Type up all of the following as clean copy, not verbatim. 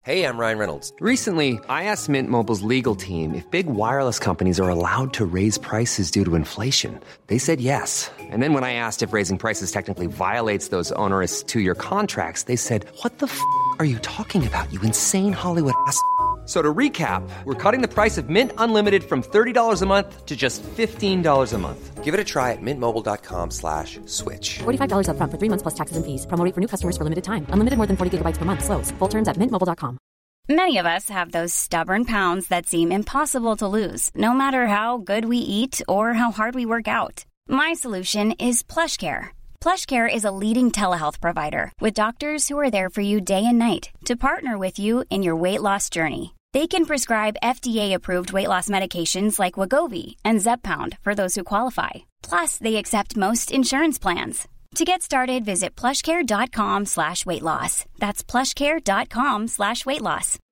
Hey, I'm Ryan Reynolds. Recently, I asked Mint Mobile's legal team if big wireless companies are allowed to raise prices due to inflation. They said yes. And then when I asked if raising prices technically violates those onerous two-year contracts, they said, "What the f*** are you talking about, you insane Hollywood ass?" So to recap, we're cutting the price of Mint Unlimited from $30 a month to just $15 a month. Give it a try at mintmobile.com/switch. $45 up front for 3 months plus taxes and fees. Promo rate for new customers for limited time. Unlimited more than 40 gigabytes per month. Slows full terms at mintmobile.com. Many of us have those stubborn pounds that seem impossible to lose, no matter how good we eat or how hard we work out. My solution is PlushCare. PlushCare is a leading telehealth provider with doctors who are there for you day and night to partner with you in your weight loss journey. They can prescribe FDA-approved weight loss medications like Wegovy and Zepbound for those who qualify. Plus, they accept most insurance plans. To get started, visit plushcare.com/weightloss. That's plushcare.com/weightloss.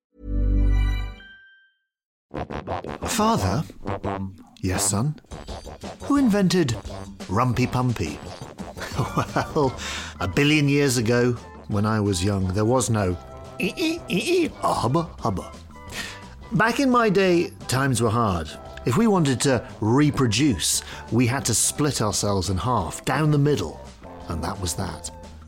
Father? Yes, son? Who invented Rumpy Pumpy? Well, 1 billion years ago, when I was young, there was no hubba hubba. Back in my day, times were hard. If we wanted to reproduce, we had to split ourselves in half, down the middle, and that was that.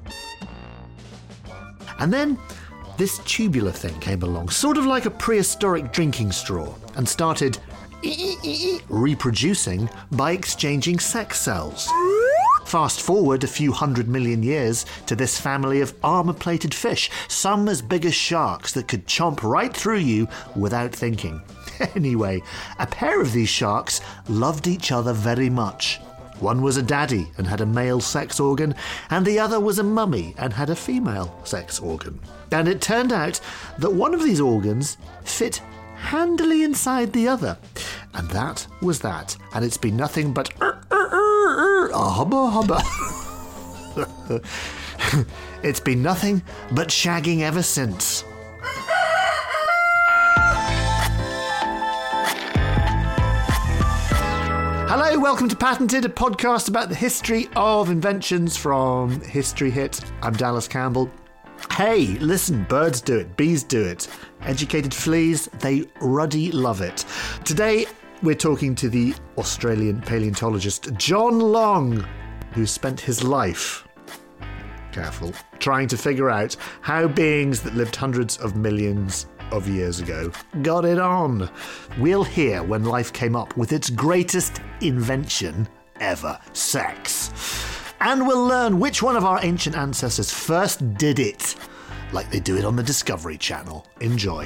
And then this tubular thing came along, sort of like a prehistoric drinking straw, and started reproducing by exchanging sex cells. Fast forward a few 100 million years to this family of armour-plated fish, some as big as sharks that could chomp right through you without thinking. Anyway, a pair of these sharks loved each other very much. One was a daddy and had a male sex organ, and the other was a mummy and had a female sex organ. And it turned out that one of these organs fit handily inside the other. And that was that. And it's been nothing but hubba hubba. It's been nothing but shagging ever since. Hello, welcome to Patented, a podcast about the history of inventions from History Hit. I'm Dallas Campbell. Hey, listen, birds do it, bees do it. Educated fleas, they ruddy love it. Today, we're talking to the Australian paleontologist John Long, who spent his life, careful, trying to figure out how beings that lived hundreds of millions of years ago got it on. We'll hear when life came up with its greatest invention ever, sex. And we'll learn which one of our ancient ancestors first did it, like they do it on the Discovery Channel. Enjoy.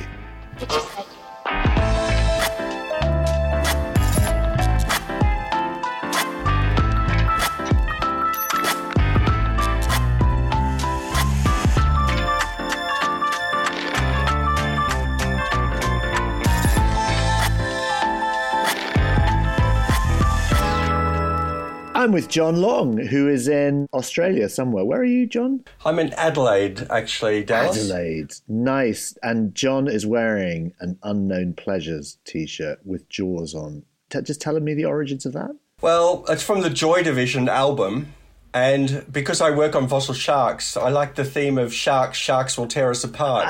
I'm with John Long, who is in Australia somewhere. Where are you, John? I'm in Adelaide, actually, Dallas. Adelaide. Nice. And John is wearing an Unknown Pleasures t-shirt with Jaws on. Just telling me the origins of that? Well, it's from the Joy Division album. And because I work on fossil sharks, I like the theme of sharks. Sharks will tear us apart.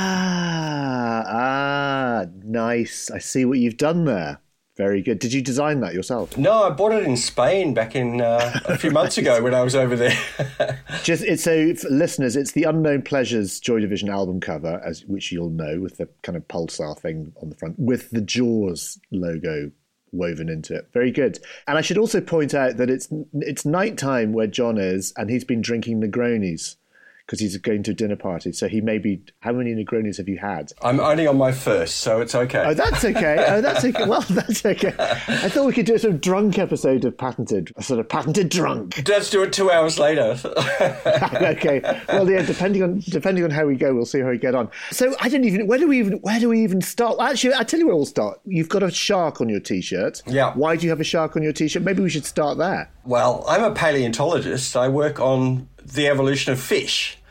Nice. I see what you've done there. Very good. Did you design that yourself? No, I bought it in Spain back in a few months ago when I was over there. So, for listeners, it's the Unknown Pleasures Joy Division album cover, which you'll know, with the kind of pulsar thing on the front, with the Jaws logo woven into it. Very good. And I should also point out that it's nighttime where John is, and he's been drinking Negronis because he's going to a dinner party. So he may be... How many Negronis have you had? I'm only on my first, so it's okay. Oh, that's okay. Well, that's okay. I thought we could do a sort of drunk episode of Patented. A sort of patented drunk. Let's do it 2 hours later. Okay. Well, yeah, depending on how we go, we'll see how we get on. So I don't even... Where do we even start? Actually, I'll tell you where we'll start. You've got a shark on your T-shirt. Yeah. Why do you have a shark on your T-shirt? Maybe we should start there. Well, I'm a paleontologist. I work on the evolution of fish.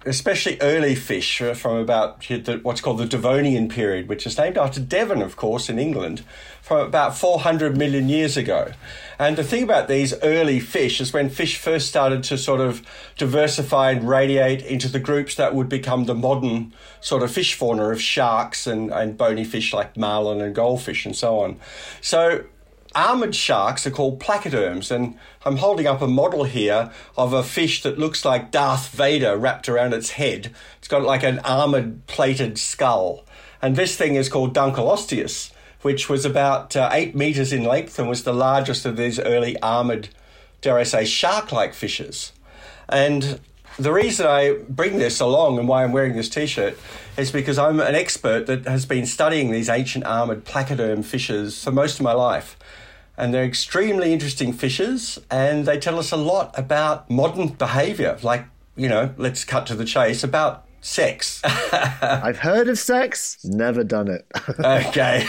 especially early fish from about what's called the Devonian period, which is named after Devon, of course, in England, from about 400 million years ago. And the thing about these early fish is when fish first started to sort of diversify and radiate into the groups that would become the modern sort of fish fauna of sharks and bony fish like marlin and goldfish and so on. So armoured sharks are called placoderms, and I'm holding up a model here of a fish that looks like Darth Vader wrapped around its head. It's got like an armoured plated skull. And this thing is called Dunkleosteus, which was about 8 metres in length and was the largest of these early armoured, dare I say, shark-like fishes. And the reason I bring this along and why I'm wearing this T-shirt is because I'm an expert that has been studying these ancient armoured placoderm fishes for most of my life. And they're extremely interesting fishes, and they tell us a lot about modern behaviour, like, let's cut to the chase, about sex. I've heard of sex, never done it. Okay.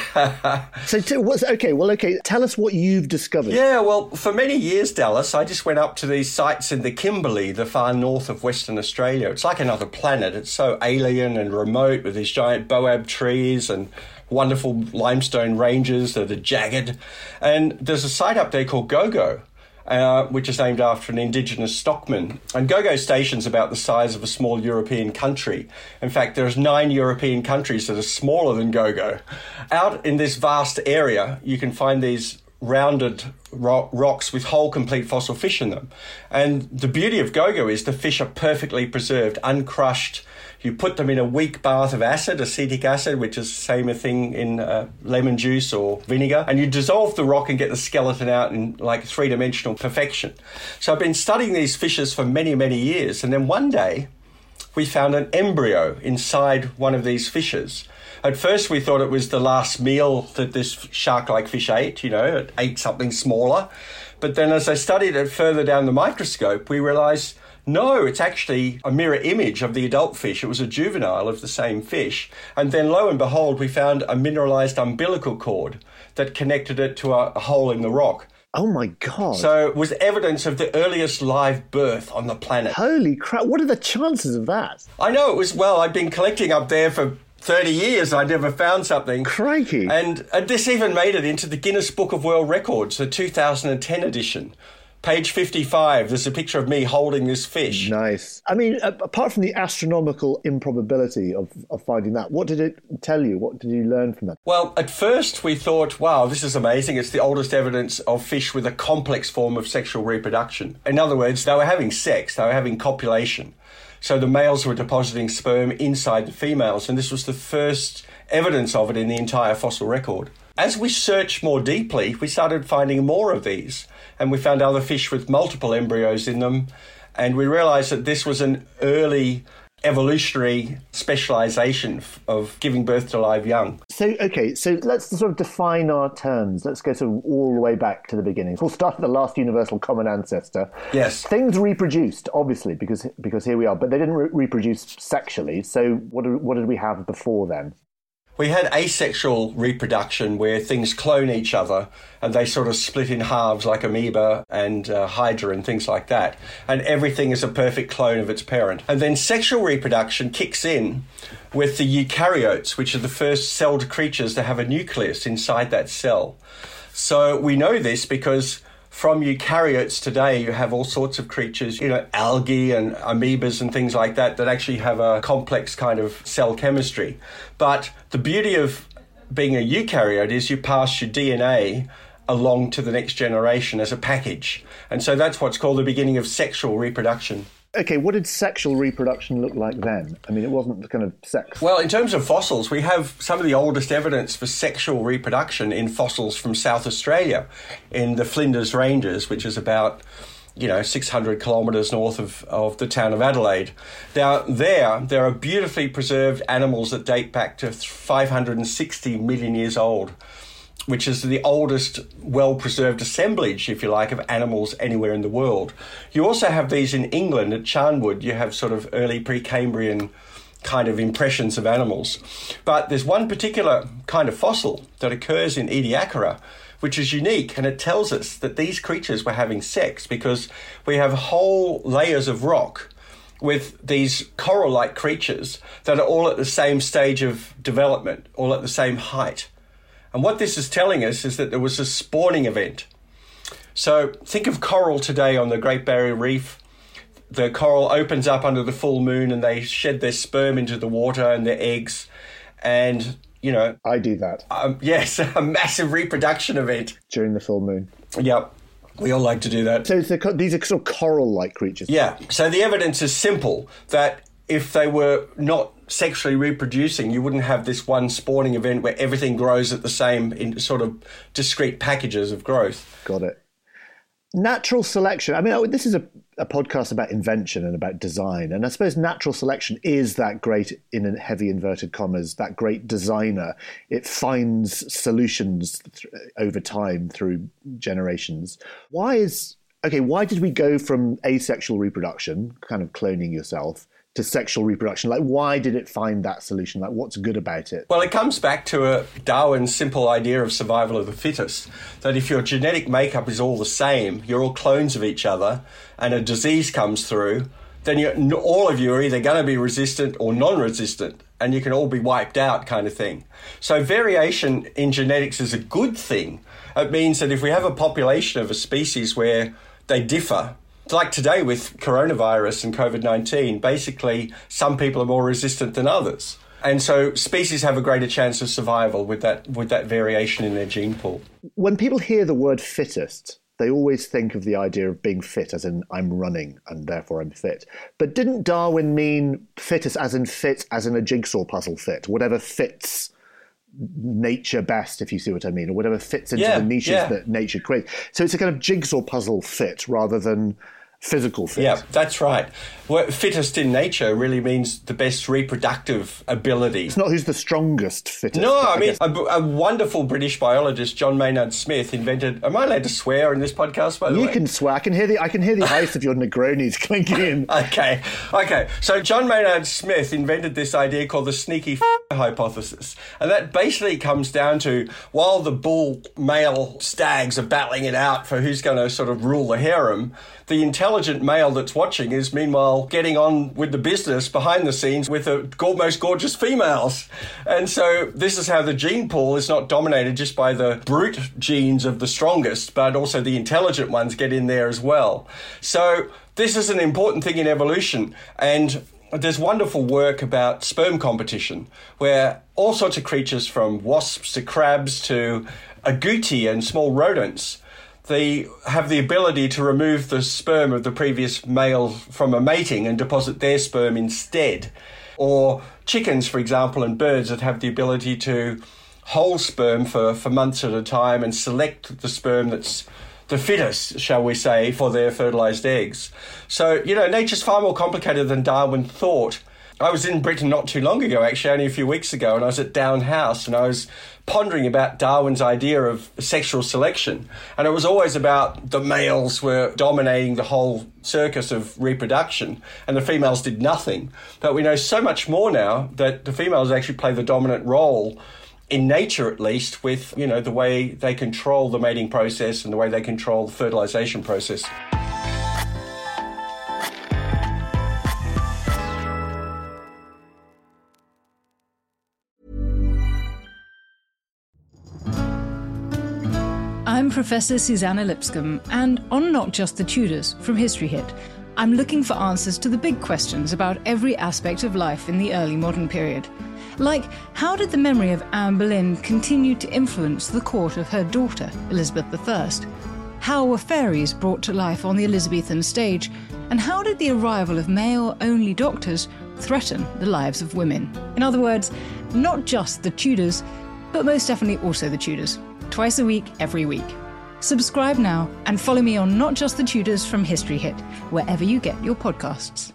Tell us what you've discovered. Yeah, well, for many years, Dallas, I just went up to these sites in the Kimberley, the far north of Western Australia. It's like another planet. It's so alien and remote with these giant boab trees and wonderful limestone ranges that are jagged. And there's a site up there called Gogo, which is named after an indigenous stockman. And Gogo Station's about the size of a small European country. In fact, there's 9 European countries that are smaller than Gogo. Out in this vast area, you can find these rounded rocks with whole complete fossil fish in them. And the beauty of Gogo is the fish are perfectly preserved, uncrushed. You put them in a weak bath of acid, acetic acid, which is the same thing in lemon juice or vinegar, and you dissolve the rock and get the skeleton out in like 3-dimensional perfection. So I've been studying these fishes for many, many years, and then one day we found an embryo inside one of these fishes. At first we thought it was the last meal that this shark-like fish ate, it ate something smaller. But then as I studied it further down the microscope, we realised no, it's actually a mirror image of the adult fish. It was a juvenile of the same fish. And then lo and behold, we found a mineralized umbilical cord that connected it to a hole in the rock. Oh my God. So it was evidence of the earliest live birth on the planet. Holy crap. What are the chances of that? I know it was, I'd been collecting up there for 30 years. I never found something. Crikey. And this even made it into the Guinness Book of World Records, the 2010 edition. Page 55, there's a picture of me holding this fish. Nice. I mean, apart from the astronomical improbability of finding that, what did it tell you? What did you learn from that? Well, at first we thought, wow, this is amazing. It's the oldest evidence of fish with a complex form of sexual reproduction. In other words, they were having sex, they were having copulation. So the males were depositing sperm inside the females, and this was the first evidence of it in the entire fossil record. As we searched more deeply, we started finding more of these, and we found other fish with multiple embryos in them, and we realised that this was an early evolutionary specialisation of giving birth to live young. So let's sort of define our terms. Let's go sort of all the way back to the beginning. We'll start at the last universal common ancestor. Yes. Things reproduced, obviously, because here we are, but they didn't reproduce sexually. So what did we have before then? We had asexual reproduction where things clone each other and they sort of split in halves like amoeba and hydra and things like that. And everything is a perfect clone of its parent. And then sexual reproduction kicks in with the eukaryotes, which are the first celled creatures to have a nucleus inside that cell. So we know this because from eukaryotes today, you have all sorts of creatures, algae and amoebas and things like that actually have a complex kind of cell chemistry. But the beauty of being a eukaryote is you pass your DNA along to the next generation as a package. And so that's what's called the beginning of sexual reproduction. Okay, what did sexual reproduction look like then? I mean, it wasn't the kind of sex. Well, in terms of fossils, we have some of the oldest evidence for sexual reproduction in fossils from South Australia, in the Flinders Ranges, which is about 600 kilometres north of the town of Adelaide. Now, there are beautifully preserved animals that date back to 560 million years old, which is the oldest well-preserved assemblage, if you like, of animals anywhere in the world. You also have these in England at Charnwood. You have sort of early Precambrian kind of impressions of animals. But there's one particular kind of fossil that occurs in Ediacara, which is unique, and it tells us that these creatures were having sex because we have whole layers of rock with these coral-like creatures that are all at the same stage of development, all at the same height. And what this is telling us is that there was a spawning event. So think of coral today on the Great Barrier Reef. The coral opens up under the full moon and they shed their sperm into the water and their eggs. And, you know... I do that. Yes, a massive reproduction event. During the full moon. Yep. We all like to do that. So these are sort of coral-like creatures. Yeah. So the evidence is simple, that if they were not sexually reproducing, you wouldn't have this one spawning event where everything grows at the same in sort of discrete packages of growth. Got it. Natural selection. I mean, this is a podcast about invention and about design. And I suppose natural selection is that great, in a heavy inverted commas, that great designer. It finds solutions over time through generations. Why did we go from asexual reproduction, kind of cloning yourself, to sexual reproduction? Like, why did it find that solution? Like, what's good about it? Well, it comes back to Darwin's simple idea of survival of the fittest, that if your genetic makeup is all the same, you're all clones of each other, and a disease comes through, then all of you are either going to be resistant or non-resistant, and you can all be wiped out kind of thing. So variation in genetics is a good thing. It means that if we have a population of a species where they differ, like today with coronavirus and COVID-19, basically some people are more resistant than others. And so species have a greater chance of survival with that variation in their gene pool. When people hear the word fittest, they always think of the idea of being fit as in I'm running and therefore I'm fit. But didn't Darwin mean fittest as in a jigsaw puzzle fit, whatever fits nature best, if you see what I mean, or whatever fits into the niches that nature creates. So it's a kind of jigsaw puzzle fit rather than physical fit. Yeah, that's right. Well, fittest in nature really means the best reproductive ability. It's not who's the strongest fittest. No, I mean, a wonderful British biologist, John Maynard Smith, invented... Am I allowed to swear in this podcast, by the way? You can swear. I can hear the ice of your Negronis clinking in. Okay. So John Maynard Smith invented this idea called the sneaky hypothesis. And that basically comes down to, while the bull male stags are battling it out for who's going to sort of rule the harem, the intelligent male that's watching is meanwhile getting on with the business behind the scenes with the most gorgeous females. And so this is how the gene pool is not dominated just by the brute genes of the strongest, but also the intelligent ones get in there as well. So this is an important thing in evolution. And there's wonderful work about sperm competition, where all sorts of creatures, from wasps to crabs to agouti and small rodents, they have the ability to remove the sperm of the previous male from a mating and deposit their sperm instead. Or chickens, for example, and birds that have the ability to hold sperm for months at a time and select the sperm that's the fittest, shall we say, for their fertilized eggs. So, nature's far more complicated than Darwin thought. I was in Britain not too long ago, actually, only a few weeks ago, and I was at Down House, and I was pondering about Darwin's idea of sexual selection. And it was always about the males were dominating the whole circus of reproduction, and the females did nothing. But we know so much more now that the females actually play the dominant role, in nature at least, with, the way they control the mating process and the way they control the fertilization process. I'm Professor Susanna Lipscomb, and on Not Just the Tudors from History Hit, I'm looking for answers to the big questions about every aspect of life in the early modern period. Like, how did the memory of Anne Boleyn continue to influence the court of her daughter, Elizabeth I? How were fairies brought to life on the Elizabethan stage? And how did the arrival of male-only doctors threaten the lives of women? In other words, not just the Tudors, but most definitely also the Tudors. Twice a week, every week. Subscribe now and follow me on Not Just the Tudors from History Hit, wherever you get your podcasts.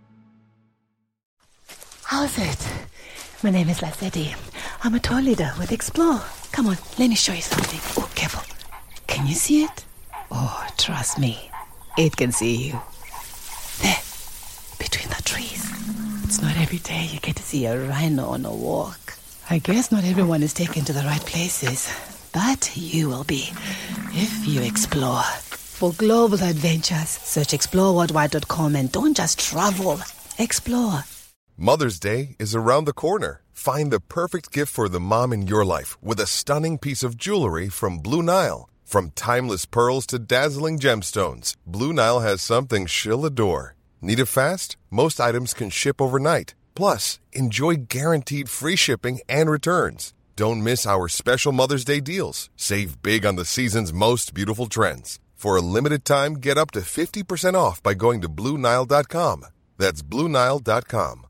How's it? My name is Lassetti. I'm a tour leader with Explore. Come on, let me show you something. Oh, careful. Can you see it? Oh, trust me. It can see you. There, between the trees. It's not every day you get to see a rhino on a walk. I guess not everyone is taken to the right places. But you will be, if you explore. For global adventures, search exploreworldwide.com and don't just travel, Explore. Mother's Day is around the corner. Find the perfect gift for the mom in your life with a stunning piece of jewelry from Blue Nile. From timeless pearls to dazzling gemstones, Blue Nile has something she'll adore. Need it fast? Most items can ship overnight. Plus, enjoy guaranteed free shipping and returns. Don't miss our special Mother's Day deals. Save big on the season's most beautiful trends. For a limited time, get up to 50% off by going to BlueNile.com. That's BlueNile.com.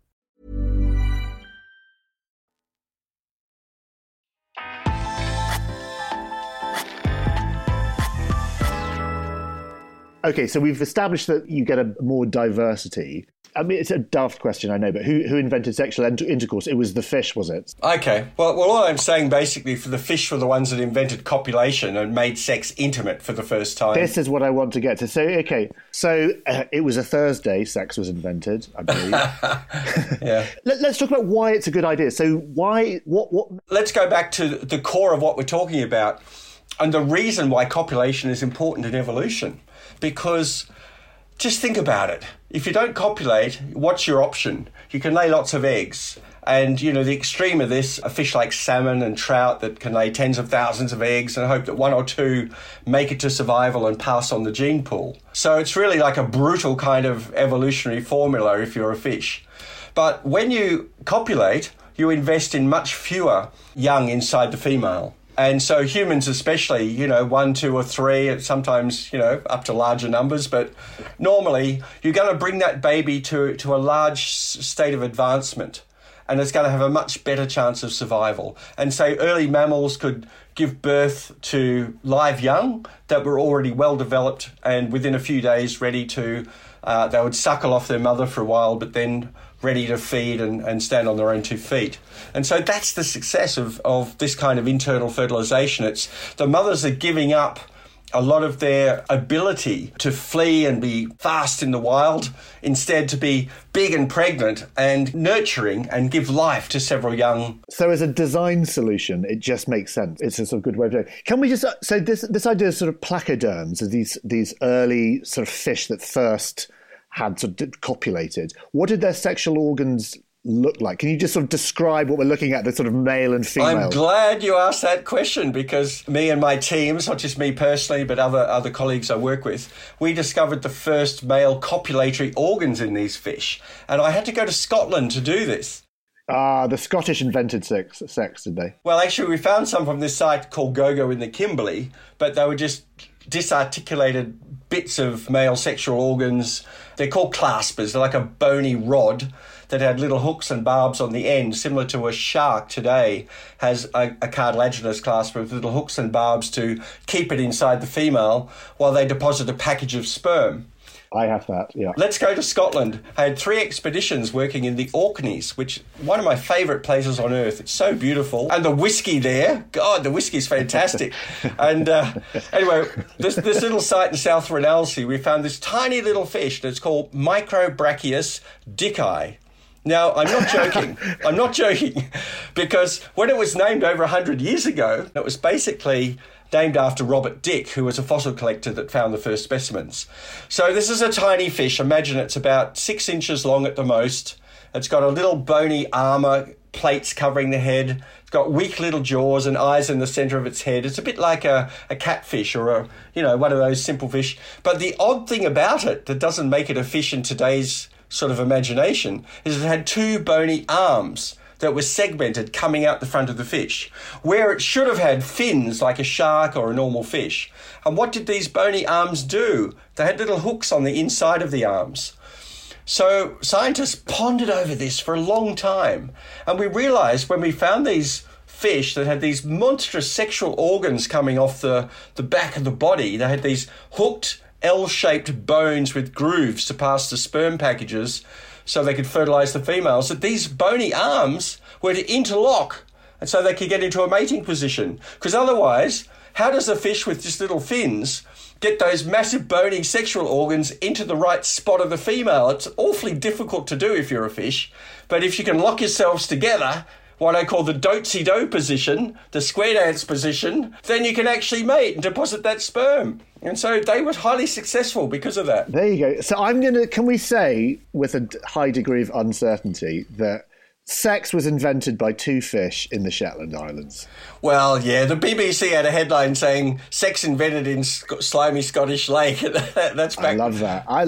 Okay, so we've established that you get a more diversity. I mean, it's a daft question, I know, but who invented sexual intercourse? It was the fish, was it? Okay. Well, all I'm saying basically, for the fish were the ones that invented copulation and made sex intimate for the first time. This is what I want to get to. So, okay, it was a Thursday sex was invented, I believe. Yeah. Let's talk about why it's a good idea. So why, what? Let's go back to the core of what we're talking about and the reason why copulation is important in evolution. Because just think about it. If you don't copulate, what's your option? You can lay lots of eggs. And, the extreme of this, a fish like salmon and trout that can lay tens of thousands of eggs and hope that one or two make it to survival and pass on the gene pool. So it's really like a brutal kind of evolutionary formula if you're a fish. But when you copulate, you invest in much fewer young inside the female. And so humans especially, 1, 2 or 3, sometimes, up to larger numbers. But normally you're going to bring that baby to a large state of advancement. And it's going to have a much better chance of survival. And so early mammals could give birth to live young that were already well developed and within a few days ready to, they would suckle off their mother for a while, but then ready to feed and stand on their own 2 feet. And so that's the success of this kind of internal fertilization. It's the mothers are giving up a lot of their ability to flee and be fast in the wild, instead to be big and pregnant and nurturing and give life to several young. So as a design solution, it just makes sense. It's a sort of good way of doing it. Can we just, so this idea of sort of placoderms, of these early sort of fish that first had sort of copulated, what did their sexual organs look like? Can you just sort of describe what we're looking at, the sort of male and female? I'm glad you asked that question, because me and my teams, not just me personally, but other colleagues I work with, we discovered the first male copulatory organs in these fish. And I had to go to Scotland to do this. The Scottish invented sex, did they? Well, actually, we found some from this site called Gogo in the Kimberley, but they were just disarticulated bits of male sexual organs. They're called claspers. They're like a bony rod that had little hooks and barbs on the end, similar to a shark today has a cartilaginous clasper with little hooks and barbs to keep it inside the female while they deposit a package of sperm. I have that, yeah. Let's go to Scotland. I had 3 expeditions working in the Orkneys, which one of my favourite places on earth. It's so beautiful. And the whiskey there, God, the whiskey's fantastic. And anyway, this little site in South Renalsea, we found this tiny little fish that's called Microbrachius dicki. Now, I'm not joking. I'm not joking, because when it was named over 100 years ago, it was basically named after Robert Dick, who was a fossil collector that found the first specimens. So this is a tiny fish. Imagine it's about 6 inches long at the most. It's got a little bony armour, plates covering the head. It's got weak little jaws and eyes in the centre of its head. It's a bit like a catfish or one of those simple fish. But the odd thing about it that doesn't make it a fish in today's sort of imagination is it had 2 bony arms that were segmented coming out the front of the fish, where it should have had fins like a shark or a normal fish. And what did these bony arms do? They had little hooks on the inside of the arms. So scientists pondered over this for a long time, and we realised when we found these fish that had these monstrous sexual organs coming off the back of the body, they had these hooked L-shaped bones with grooves to pass the sperm packages so they could fertilise the females, that these bony arms were to interlock and so they could get into a mating position. Because otherwise, how does a fish with just little fins get those massive bony sexual organs into the right spot of the female? It's awfully difficult to do if you're a fish, but if you can lock yourselves together what I call the dotsy-do position, the square dance position, then you can actually mate and deposit that sperm. And so they were highly successful because of that. There you go. So can we say with a high degree of uncertainty that sex was invented by two fish in the Shetland Islands? Well, yeah, the BBC had a headline saying "sex invented in slimy Scottish lake." That's back. I love that. I'm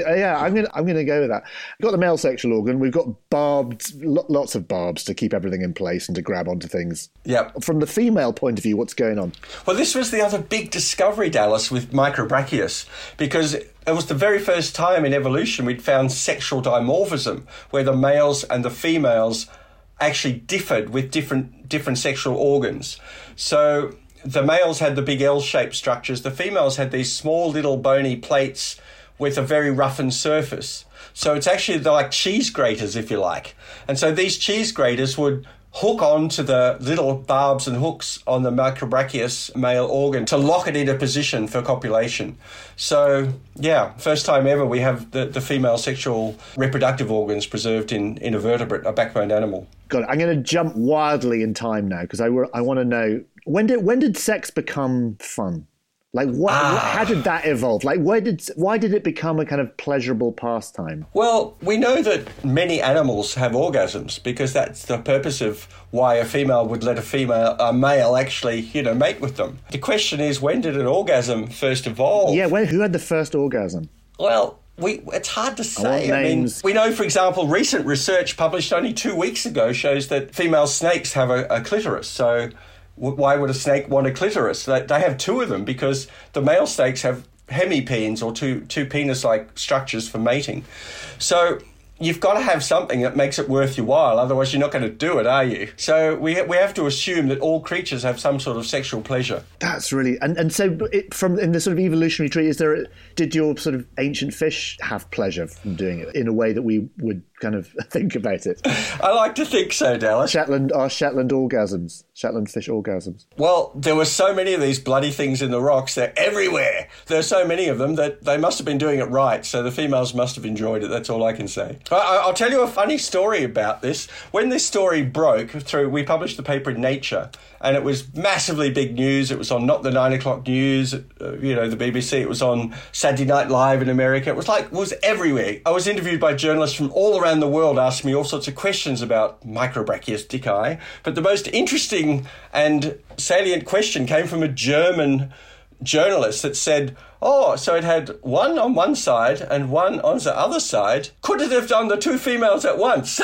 going to go with that. We've got the male sexual organ. We've got lots of barbs to keep everything in place and to grab onto things. Yep. From the female point of view, what's going on? Well, this was the other big discovery, Dallas, with Microbrachius, because it was the very first time in evolution we'd found sexual dimorphism, where the males and the females actually differed with different sexual organs. So the males had the big L-shaped structures. The females had these small little bony plates with a very roughened surface. So it's actually like cheese graters, if you like. And so these cheese graters would hook onto the little barbs and hooks on the Microbrachius male organ to lock it into position for copulation. So, yeah, first time ever we have the female sexual reproductive organs preserved in a vertebrate, a backboned animal. Got it. I'm going to jump wildly in time now because I want to know, when did sex become fun? Like, how did that evolve? Like, why did it become a kind of pleasurable pastime? Well, we know that many animals have orgasms because that's the purpose of why a female would let a male actually, mate with them. The question is, when did an orgasm first evolve? Yeah, who had the first orgasm? Well, it's hard to say. I mean, we know, for example, recent research published only 2 weeks ago shows that female snakes have a clitoris. So why would a snake want a clitoris? They have two of them because the male snakes have hemipenes, or two penis-like structures for mating. So you've got to have something that makes it worth your while. Otherwise, you're not going to do it, are you? So we have to assume that all creatures have some sort of sexual pleasure. That's really... And so from in the sort of evolutionary tree, did your sort of ancient fish have pleasure from doing it in a way that we would kind of think about it? I like to think so, Dallas. Shetland orgasms. Shetland fish orgasms. Well, there were so many of these bloody things in the rocks. They're everywhere. There are so many of them that they must have been doing it right. So the females must have enjoyed it. That's all I can say. I'll tell you a funny story about this. When this story broke through, we published the paper in Nature, and it was massively big news. It was on Not the 9 o'clock News, the BBC. It was on Saturday Night Live in America. It was everywhere. I was interviewed by journalists from all around the world asking me all sorts of questions about Microbrachius dicai. But the most interesting and salient question came from a German journalist that said, so it had one on one side and one on the other side. Could it have done the two females at once?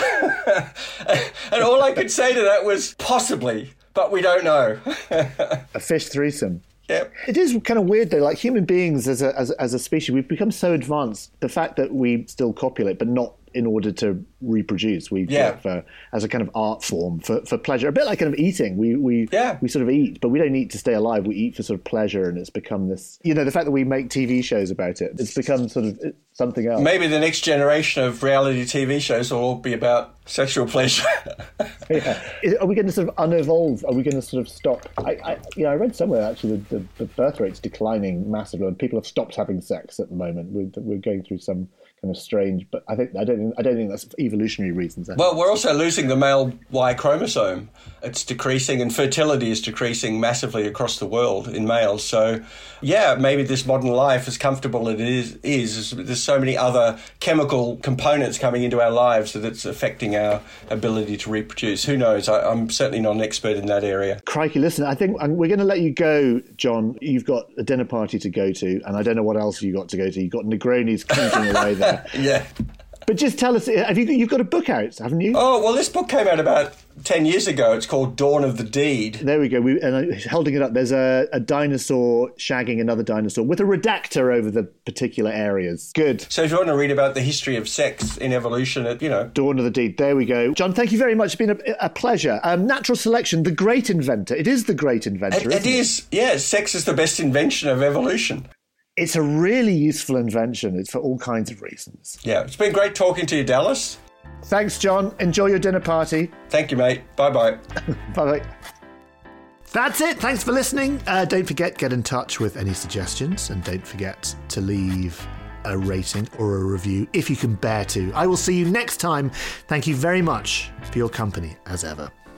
And all I could say to that was, possibly, but we don't know. A fish threesome. Yep. It is kind of weird, though. Like, human beings as a species, we've become so advanced. The fact that we still copulate, but not in order to reproduce. We do it as a kind of art form for pleasure. A bit like kind of eating. We sort of eat, but we don't eat to stay alive. We eat for sort of pleasure, and it's become this. The fact that we make TV shows about it, it's become sort of something else. Maybe the next generation of reality TV shows will all be about sexual pleasure. Yeah. Are we going to sort of unevolve? Are we going to sort of stop? I read somewhere actually the birth rate's declining massively, and people have stopped having sex at the moment. We're going through some kind of strange, but I don't think that's for evolutionary reasons. Well, we're also losing the male Y chromosome. It's decreasing, and fertility is decreasing massively across the world in males. So, yeah, maybe this modern life, as comfortable as it is, there's so many other chemical components coming into our lives that it's affecting our ability to reproduce. Who knows? I'm certainly not an expert in that area. Crikey, listen, I think we're going to let you go, John. You've got a dinner party to go to, and I don't know what else you've got to go to. You've got Negronis clinking away there. Yeah. But just tell us, you've got a book out, haven't you? Oh, well, this book came out about 10 years ago. It's called Dawn of the Deed. There we go. And holding it up, there's a dinosaur shagging another dinosaur with a redactor over the particular areas. Good. So if you want to read about the history of sex in evolution, Dawn of the Deed. There we go. John, thank you very much. It's been a pleasure. Natural selection, the great inventor. It is the great inventor, It is. Yeah, sex is the best invention of evolution. It's a really useful invention. It's for all kinds of reasons. Yeah, it's been great talking to you, Dallas. Thanks, John. Enjoy your dinner party. Thank you, mate. Bye-bye. Bye-bye. That's it. Thanks for listening. Don't forget, get in touch with any suggestions, and don't forget to leave a rating or a review if you can bear to. I will see you next time. Thank you very much for your company, as ever.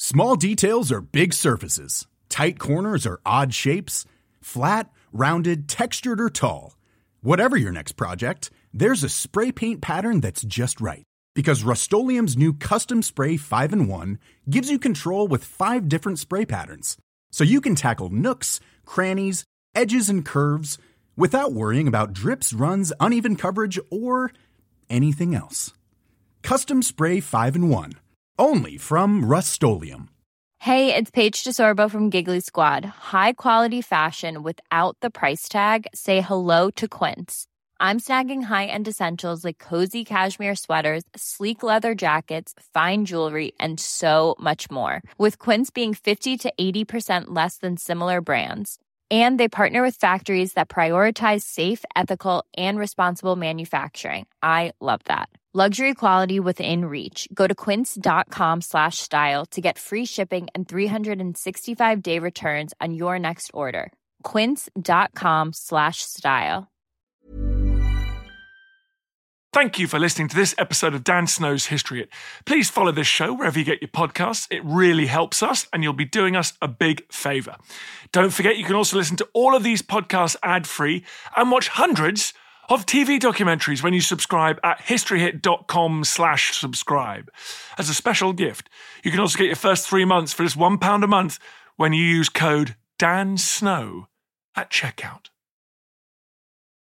Small details are big surfaces. Tight corners are odd shapes. Flat, rounded, textured, or tall. Whatever your next project, there's a spray paint pattern that's just right. Because Rust-Oleum's new Custom Spray 5-in-1 gives you control with 5 different spray patterns. So you can tackle nooks, crannies, edges, and curves without worrying about drips, runs, uneven coverage, or anything else. Custom Spray 5-in-1. Only from Rust-Oleum. Hey, it's Paige DeSorbo from Giggly Squad. High quality fashion without the price tag. Say hello to Quince. I'm snagging high-end essentials like cozy cashmere sweaters, sleek leather jackets, fine jewelry, and so much more. With Quince being 50 to 80% less than similar brands. And they partner with factories that prioritize safe, ethical, and responsible manufacturing. I love that. Luxury quality within reach. Go to quince.com/style to get free shipping and 365-day returns on your next order. Quince.com/style. Thank you for listening to this episode of Dan Snow's History Hit. Please follow this show wherever you get your podcasts. It really helps us, and you'll be doing us a big favour. Don't forget, you can also listen to all of these podcasts ad-free and watch hundreds of TV documentaries when you subscribe at historyhit.com/subscribe. As a special gift, you can also get your first 3 months for just £1 a month when you use code DANSNOW at checkout.